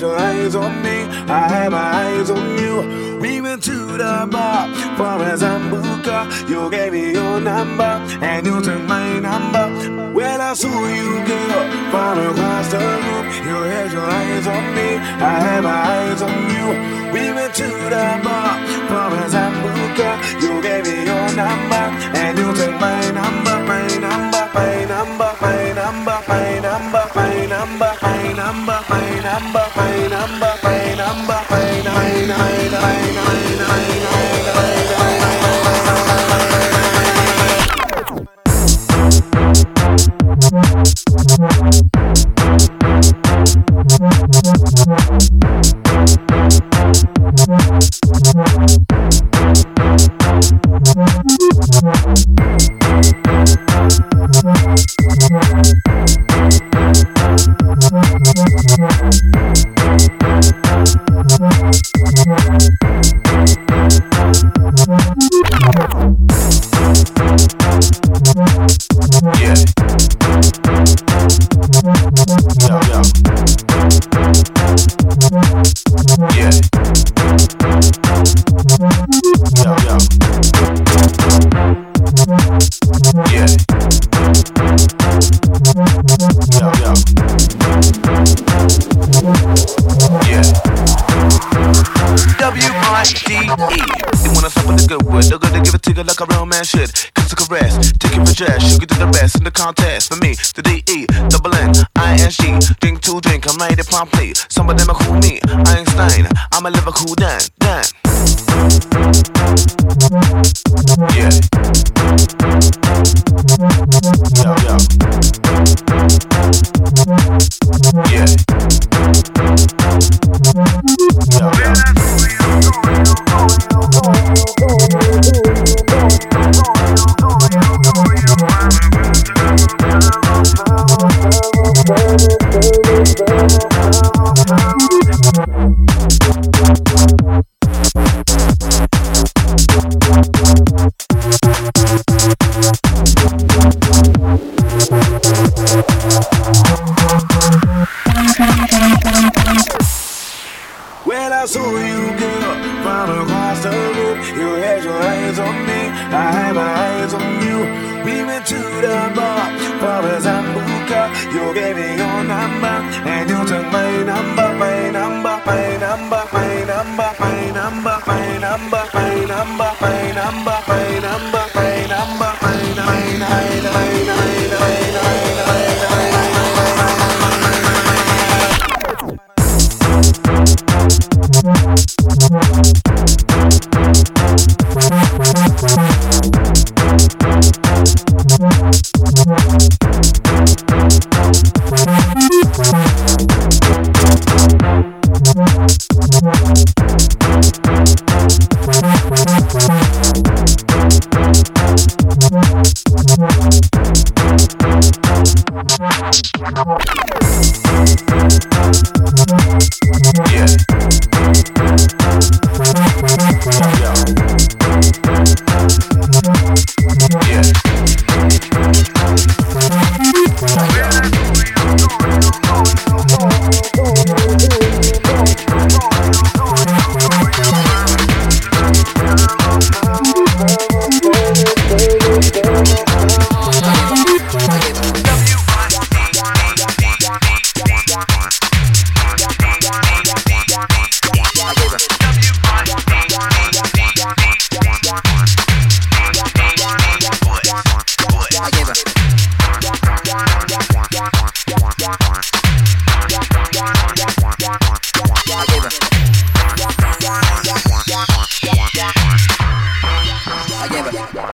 had your eyes on me, I had my eyes on you. We went to the bar for a Zambuca. You gave me your number and you took my number. When I saw you, girl, from across the room, you had your eyes on me, I had my eyes on you. We went to the bar for a Zambuca. You gave me your number and you took my number, my number, my number, my number, my number, my number, my number, my number, my number, my number, my like a real man should. Kiss a caress, take it for dress. You can do the best in the contest. For me, the D-E, double N-I-N-G. Drink to drink, I'm ready promptly. Some of them are cool me, Einstein. I'm a Liverpool Dan. Yeah. When I saw you, girl, from across the room, you had your eyes on me, I had my eyes on you. We went to the bar for a Zambuca. You gave me your number and you took my number.